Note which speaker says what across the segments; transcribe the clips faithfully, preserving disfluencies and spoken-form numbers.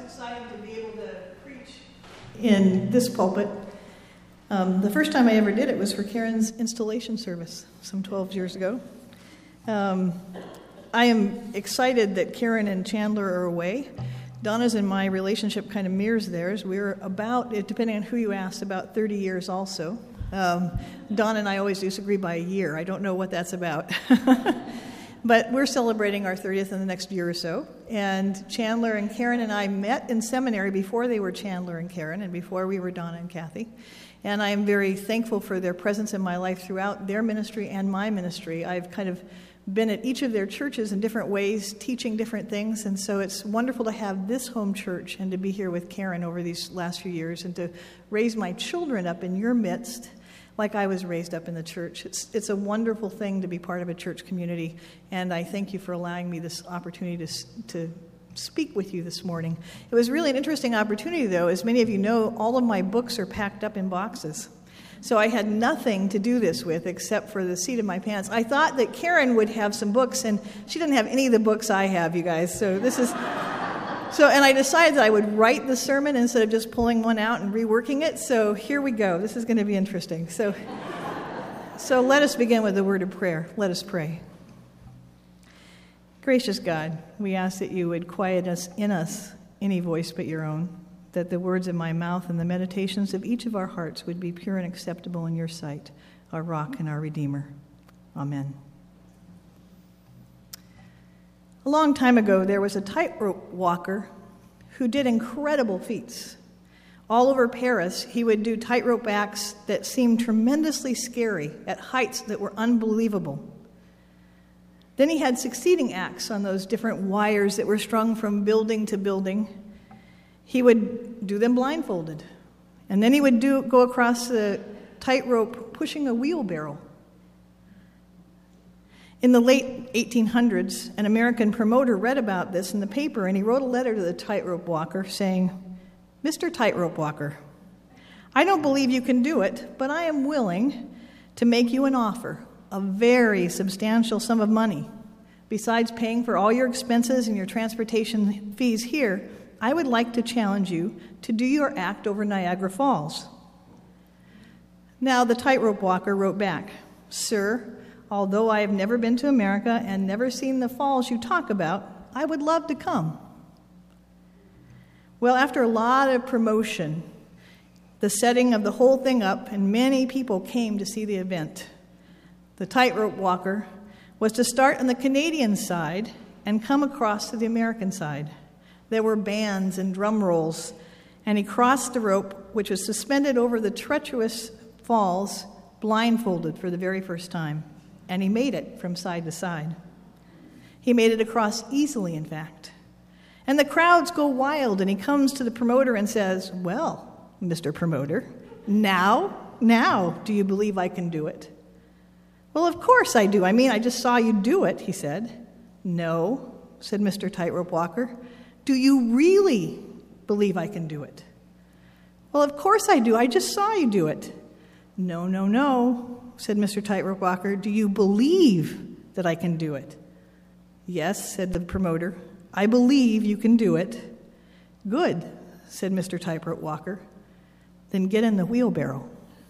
Speaker 1: exciting to be able to preach in this pulpit. Um, the first time I ever did it was for Karen's installation service some twelve years ago. Um, I am excited that Karen and Chandler are away. Donna's and my relationship kind of mirrors theirs. We're about, depending on who you ask, about thirty years also. Um, Donna and I always disagree by a year. I don't know what that's about. But we're celebrating our thirtieth in the next year or so. And Chandler and Karen and I met in seminary before they were Chandler and Karen and before we were Donna and Kathy. And I am very thankful for their presence in my life throughout their ministry and my ministry. I've kind of been at each of their churches in different ways, teaching different things. And so it's wonderful to have this home church and to be here with Karen over these last few years and to raise my children up in your midst like I was raised up in the church. It's it's a wonderful thing to be part of a church community, and I thank you for allowing me this opportunity to to speak with you this morning. It was really an interesting opportunity, though. As many of you know, all of my books are packed up in boxes. So I had nothing to do this with except for the seat of my pants. I thought that Karen would have some books, and she didn't have any of the books I have, you guys. So this is... So, and I decided that I would write the sermon instead of just pulling one out and reworking it. So here we go. This is going to be interesting. So, so let us begin with a word of prayer. Let us pray. Gracious God, we ask that you would quiet us in us any voice but your own, that the words of my mouth and the meditations of each of our hearts would be pure and acceptable in your sight, our rock and our Redeemer. Amen. A long time ago, there was a tightrope walker who did incredible feats. All over Paris, he would do tightrope acts that seemed tremendously scary at heights that were unbelievable. Then he had succeeding acts on those different wires that were strung from building to building. He would do them blindfolded. And then he would do go across the tightrope pushing a wheelbarrow. In the late eighteen hundreds, an American promoter read about this in the paper, and he wrote a letter to the tightrope walker saying, "Mister Tightrope Walker, I don't believe you can do it, but I am willing to make you an offer, a very substantial sum of money. Besides paying for all your expenses and your transportation fees here, I would like to challenge you to do your act over Niagara Falls." Now, the tightrope walker wrote back, "Sir, although I have never been to America and never seen the falls you talk about, I would love to come." Well, after a lot of promotion, the setting of the whole thing up, and many people came to see the event, the tightrope walker was to start on the Canadian side and come across to the American side. There were bands and drum rolls, and he crossed the rope, which was suspended over the treacherous falls, blindfolded for the very first time. And he made it from side to side. He made it across easily, in fact. And the crowds go wild, and he comes to the promoter and says, "Well, Mister Promoter, now, now, do you believe I can do it?" "Well, of course I do. I mean, I just saw you do it," he said. "No," said Mister Tightrope Walker. "Do you really believe I can do it?" "Well, of course I do. I just saw you do it." "No, no, no," said Mister Tightrope Walker. "Do you believe that I can do it?" "Yes," said the promoter. "I believe you can do it." "Good," said Mister Tightrope Walker. "Then get in the wheelbarrow."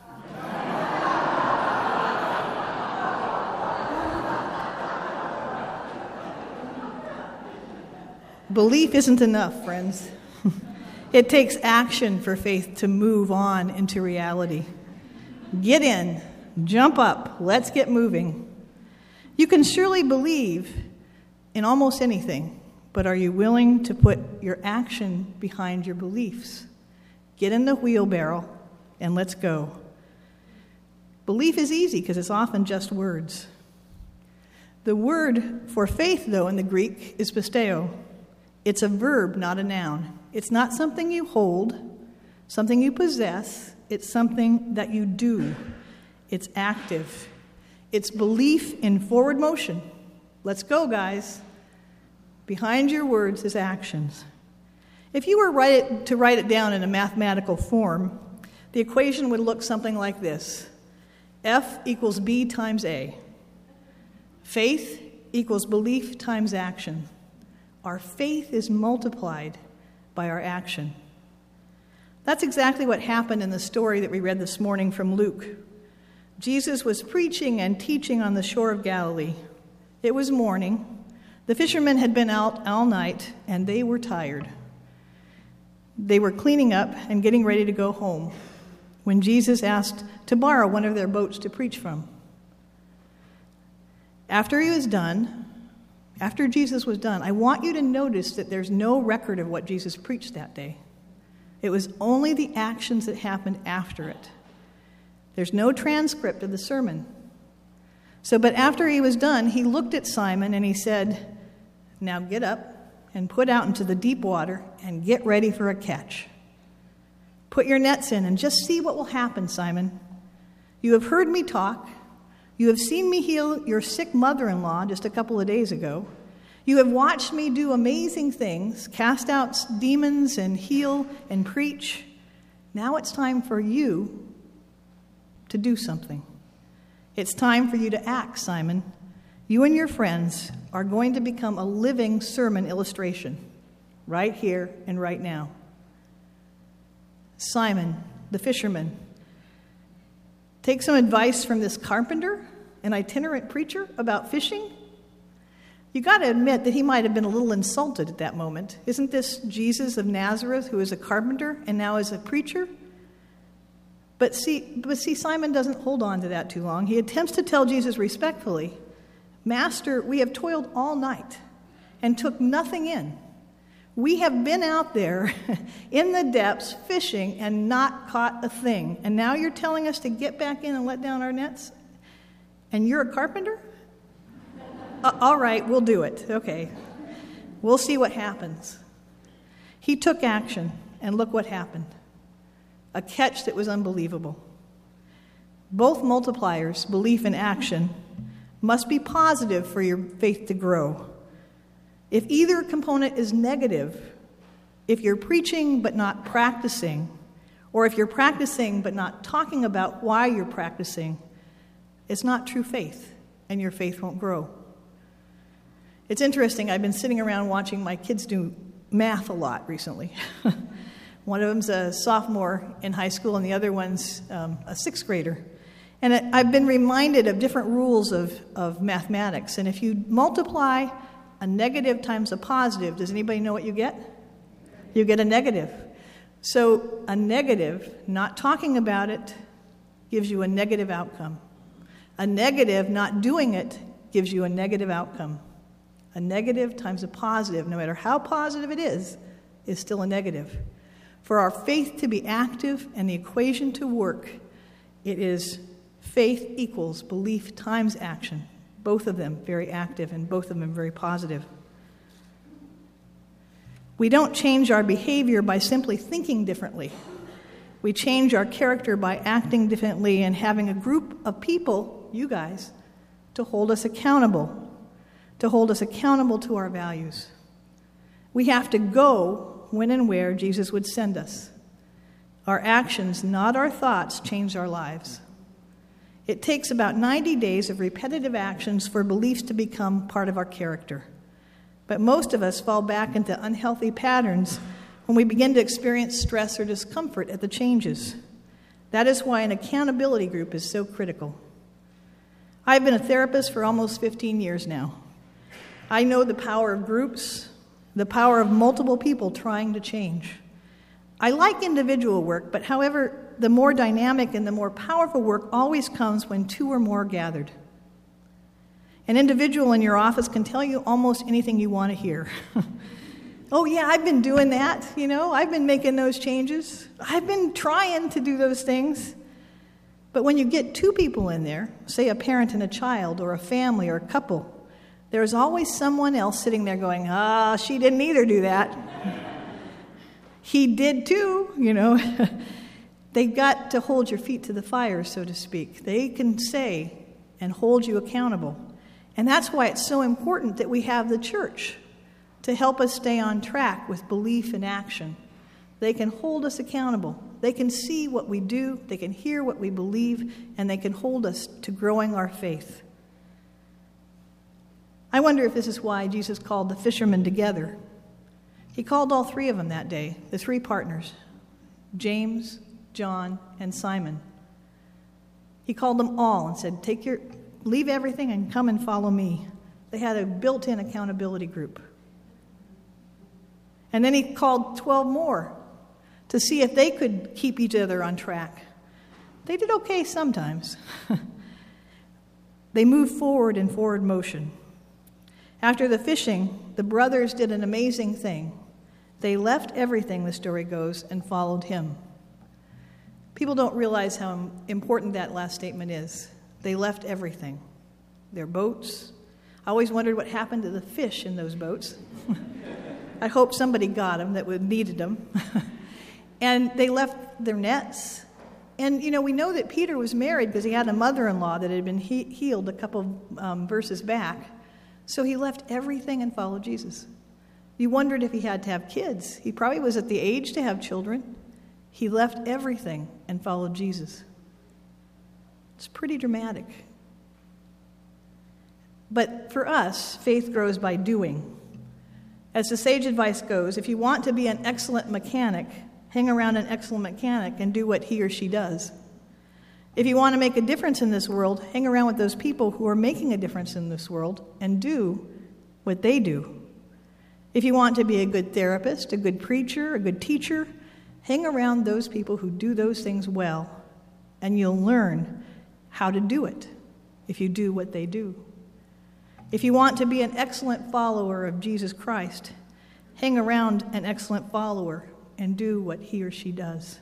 Speaker 1: Belief isn't enough, friends. It takes action for faith to move on into reality. Get in. Jump up. Let's get moving. You can surely believe in almost anything, but are you willing to put your action behind your beliefs? Get in the wheelbarrow and let's go. Belief is easy because it's often just words. The word for faith, though, in the Greek is pisteo. It's a verb, not a noun. It's not something you hold, something you possess. It's something that you do. It's active. It's belief in forward motion. Let's go, guys. Behind your words is actions. If you were write it, to write it down in a mathematical form, the equation would look something like this. F equals B times A. Faith equals belief times action. Our faith is multiplied by our action. That's exactly what happened in the story that we read this morning from Luke. Jesus was preaching and teaching on the shore of Galilee. It was morning. The fishermen had been out all night, and they were tired. They were cleaning up and getting ready to go home when Jesus asked to borrow one of their boats to preach from. After he was done, after Jesus was done, I want you to notice that there's no record of what Jesus preached that day. It was only the actions that happened after it. There's no transcript of the sermon. So, but after he was done, he looked at Simon and he said, "Now get up and put out into the deep water and get ready for a catch. Put your nets in and just see what will happen, Simon. You have heard me talk. You have seen me heal your sick mother-in-law just a couple of days ago. You have watched me do amazing things, cast out demons and heal and preach. Now it's time for you to do something. It's time for you to act, Simon. You and your friends are going to become a living sermon illustration right here and right now." Simon, the fisherman, take some advice from this carpenter, an itinerant preacher, about fishing? You got to admit that he might have been a little insulted at that moment. Isn't this Jesus of Nazareth, who is a carpenter and now is a preacher? But see, but see, Simon doesn't hold on to that too long. He attempts to tell Jesus respectfully, "Master, we have toiled all night and took nothing in. We have been out there in the depths fishing and not caught a thing. And now you're telling us to get back in and let down our nets? And you're a carpenter? uh, all right, we'll do it. Okay. We'll see what happens." He took action, and look what happened. A catch that was unbelievable. Both multipliers, belief and action, must be positive for your faith to grow. If either component is negative, if you're preaching but not practicing, or if you're practicing but not talking about why you're practicing, it's not true faith, and your faith won't grow. It's interesting, I've been sitting around watching my kids do math a lot recently. One of them's a sophomore in high school, and the other one's um, a sixth grader. And it, I've been reminded of different rules of, of mathematics. And if you multiply a negative times a positive, does anybody know what you get? You get a negative. So a negative, not talking about it, gives you a negative outcome. A negative, not doing it, gives you a negative outcome. A negative times a positive, no matter how positive it is, is still a negative. For our faith to be active and the equation to work, it is faith equals belief times action. Both of them very active and both of them very positive. We don't change our behavior by simply thinking differently. We change our character by acting differently and having a group of people, you guys, to hold us accountable, to hold us accountable to our values. We have to go when and where Jesus would send us. Our actions, not our thoughts, change our lives. It takes about ninety days of repetitive actions for beliefs to become part of our character. But most of us fall back into unhealthy patterns when we begin to experience stress or discomfort at the changes. That is why an accountability group is so critical. I've been a therapist for almost fifteen years now. I know the power of groups, the power of multiple people trying to change. I like individual work, but however, the more dynamic and the more powerful work always comes when two or more are gathered. An individual in your office can tell you almost anything you want to hear. Oh yeah, I've been doing that, you know, I've been making those changes. I've been trying to do those things. But when you get two people in there, say a parent and a child, or a family or a couple, there's always someone else sitting there going, ah, she didn't either do that. He did too, you know. They've got to hold your feet to the fire, so to speak. They can say and hold you accountable. And that's why it's so important that we have the church to help us stay on track with belief and action. They can hold us accountable. They can see what we do, they can hear what we believe, and they can hold us to growing our faith. I wonder if this is why Jesus called the fishermen together. He called all three of them that day, the three partners, James, John, and Simon. He called them all and said, "Take your, leave everything and come and follow me." They had a built-in accountability group. And then he called twelve more to see if they could keep each other on track. They did okay sometimes. They moved forward in forward motion. After the fishing, the brothers did an amazing thing. They left everything, the story goes, and followed him. People don't realize how important that last statement is. They left everything. Their boats. I always wondered what happened to the fish in those boats. I hope somebody got them that would needed them. And they left their nets. And, you know, we know that Peter was married because he had a mother-in-law that had been he- healed a couple um, verses back. So he left everything and followed Jesus. You wondered if he had to have kids. He probably was at the age to have children. He left everything and followed Jesus. It's pretty dramatic. But for us, faith grows by doing. As the sage advice goes, if you want to be an excellent mechanic, hang around an excellent mechanic and do what he or she does. If you want to make a difference in this world, hang around with those people who are making a difference in this world and do what they do. If you want to be a good therapist, a good preacher, a good teacher, hang around those people who do those things well, and you'll learn how to do it if you do what they do. If you want to be an excellent follower of Jesus Christ, hang around an excellent follower and do what he or she does.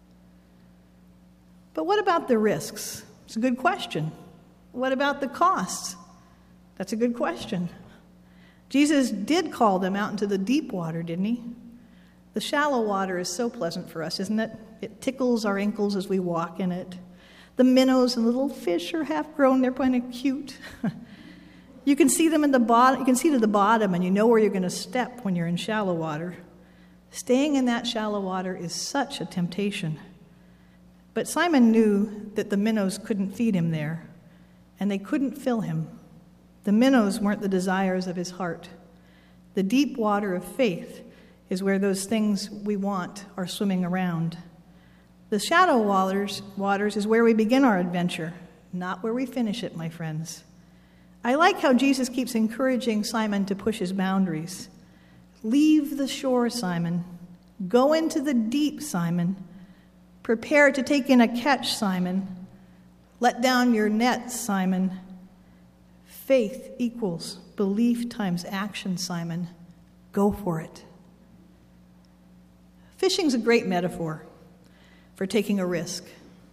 Speaker 1: But what about the risks? It's a good question. What about the costs? That's a good question. Jesus did call them out into the deep water, didn't he? The shallow water is so pleasant for us, isn't it? It tickles our ankles as we walk in it. The minnows and little fish are half grown. They're kind of cute. You can see them in the bottom. You can see to the bottom, and you know where you're going to step when you're in shallow water. Staying in that shallow water is such a temptation. But Simon knew that the minnows couldn't feed him there, and they couldn't fill him. The minnows weren't the desires of his heart. The deep water of faith is where those things we want are swimming around. The shallow waters, waters is where we begin our adventure, not where we finish it, my friends. I like how Jesus keeps encouraging Simon to push his boundaries. Leave the shore, Simon. Go into the deep, Simon. Prepare to take in a catch, Simon. Let down your nets, Simon. Faith equals belief times action, Simon. Go for it. Fishing's a great metaphor for taking a risk.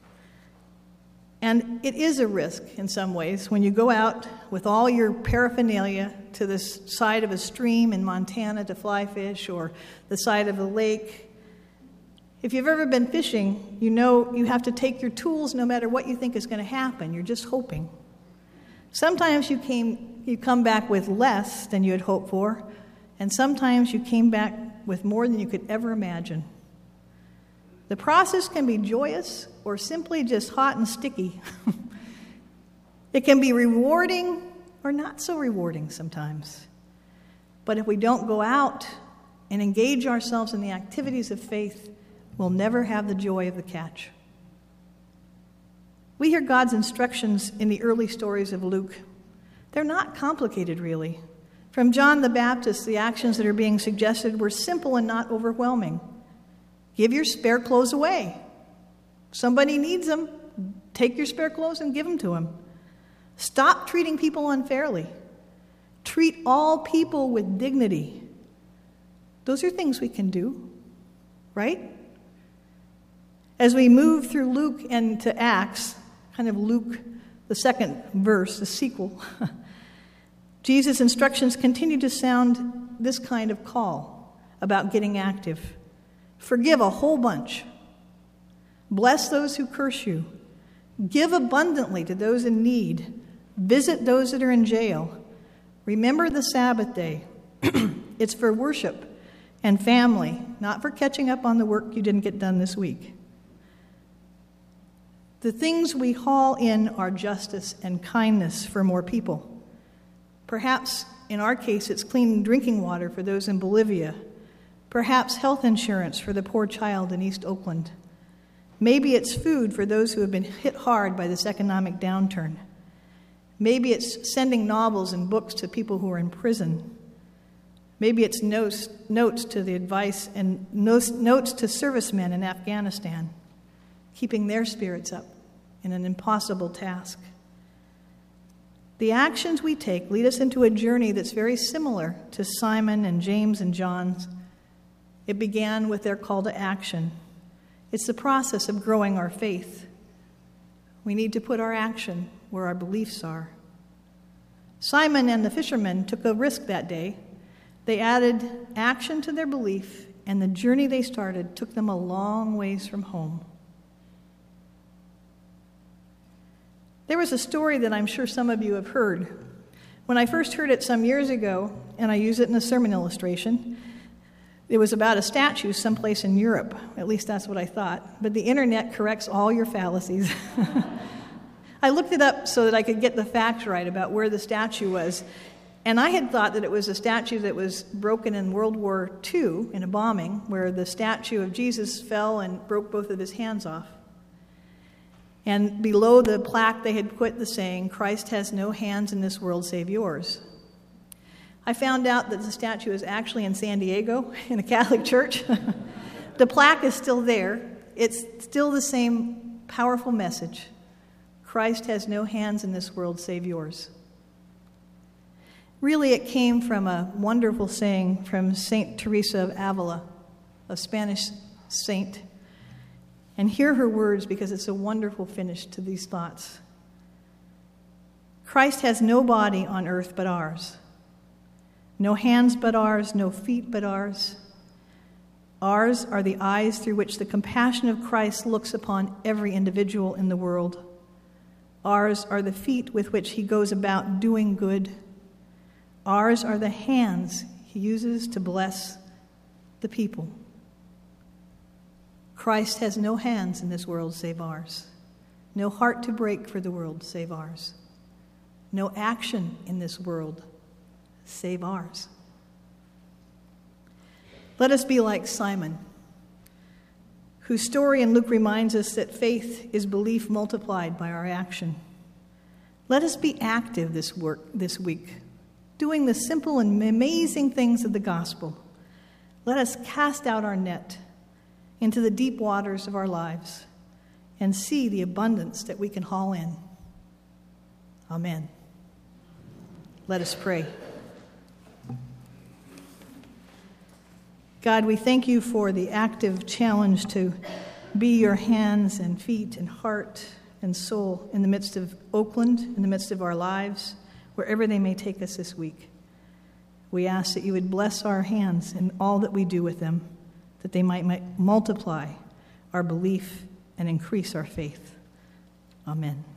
Speaker 1: And it is a risk in some ways when you go out with all your paraphernalia to the side of a stream in Montana to fly fish or the side of a lake. If you've ever been fishing, you know you have to take your tools no matter what you think is going to happen. You're just hoping. Sometimes you came, you come back with less than you had hoped for, and sometimes you came back with more than you could ever imagine. The process can be joyous or simply just hot and sticky. It can be rewarding or not so rewarding sometimes. But if we don't go out and engage ourselves in the activities of faith, we'll never have the joy of the catch. We hear God's instructions in the early stories of Luke. They're not complicated, really. From John the Baptist, the actions that are being suggested were simple and not overwhelming. Give your spare clothes away. Somebody needs them. Take your spare clothes and give them to them. Stop treating people unfairly. Treat all people with dignity. Those are things we can do, right? As we move through Luke and to Acts, kind of Luke, the second verse, the sequel, Jesus' instructions continue to sound this kind of call about getting active. Forgive a whole bunch. Bless those who curse you. Give abundantly to those in need. Visit those that are in jail. Remember the Sabbath day. It's for worship and family, not for catching up on the work you didn't get done this week. The things we haul in are justice and kindness for more people. Perhaps, in our case, it's clean drinking water for those in Bolivia, Perhaps health insurance for the poor child in East Oakland. Maybe it's food for those who have been hit hard by this economic downturn. Maybe it's sending novels and books to people who are in prison. Maybe it's notes, notes to the advice and notes, notes to servicemen in Afghanistan, keeping their spirits up in an impossible task. The actions we take lead us into a journey that's very similar to Simon and James and John's. It began with their call to action. It's the process of growing our faith. We need to put our action where our beliefs are. Simon and the fishermen took a risk that day. They added action to their belief, and the journey they started took them a long ways from home. There was a story that I'm sure some of you have heard. When I first heard it some years ago, and I use it in a sermon illustration, it was about a statue someplace in Europe. At least that's what I thought. But the internet corrects all your fallacies. I looked it up so that I could get the facts right about where the statue was. And I had thought that it was a statue that was broken in World War Two in a bombing, where the statue of Jesus fell and broke both of his hands off. And below the plaque, they had put the saying, "Christ has no hands in this world save yours." I found out that the statue is actually in San Diego in a Catholic church. The plaque is still there. It's still the same powerful message. Christ has no hands in this world save yours. Really, it came from a wonderful saying from Saint Teresa of Avila, a Spanish saint. And hear her words because it's a wonderful finish to these thoughts. Christ has no body on earth but ours. No hands but ours, no feet but ours. Ours are the eyes through which the compassion of Christ looks upon every individual in the world. Ours are the feet with which he goes about doing good. Ours are the hands he uses to bless the people. Christ has no hands in this world save ours. No heart to break for the world save ours. No action in this world save ours. Let us be like Simon, whose story in Luke reminds us that faith is belief multiplied by our action. Let us be active this work this week, doing the simple and amazing things of the gospel. Let us cast out our net into the deep waters of our lives and see the abundance that we can haul in. Amen. Let us pray. God, we thank you for the active challenge to be your hands and feet and heart and soul in the midst of Oakland, in the midst of our lives, wherever they may take us this week. We ask that you would bless our hands in all that we do with them, that they might multiply our belief and increase our faith. Amen.